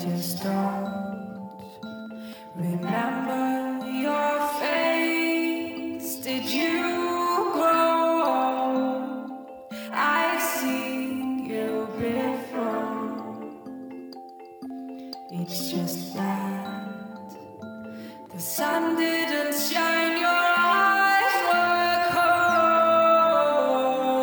just don't remember your face. Did you grow old? I've seen you before. It's just that the sun didn't shine, your eyes were cold.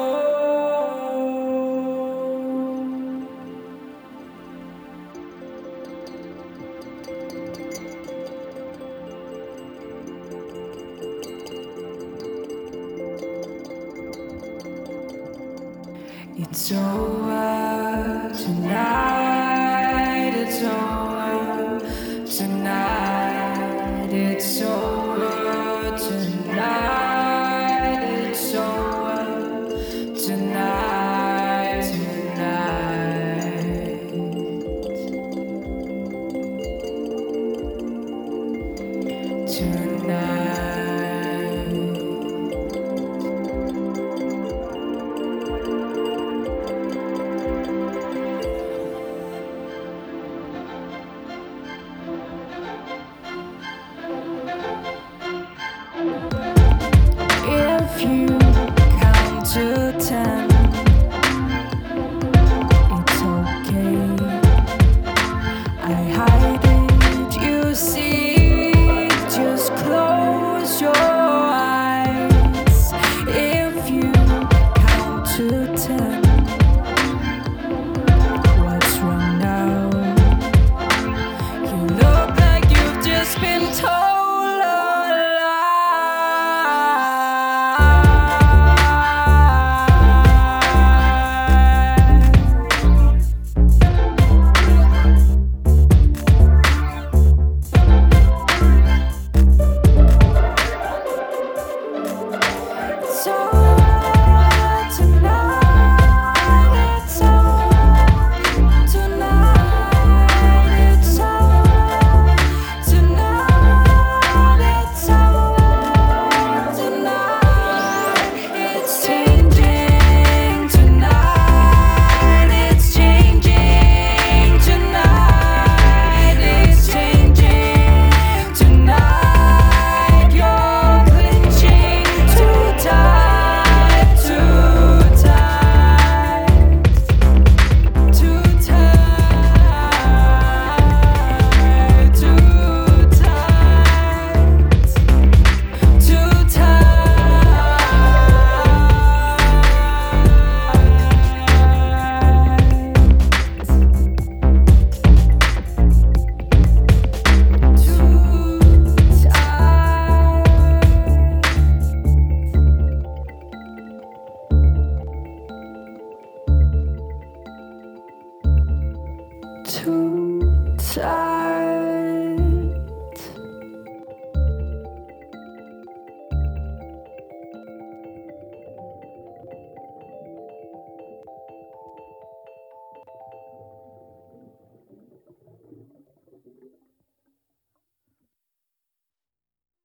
It's over tonight, it's over tonight, it's over tonight, it's over tonight, tonight. If you count to 10, it's okay. I hide it, you see. Just close your eyes. If you count to 10, what's wrong now? You look like you've just been told. Too tired.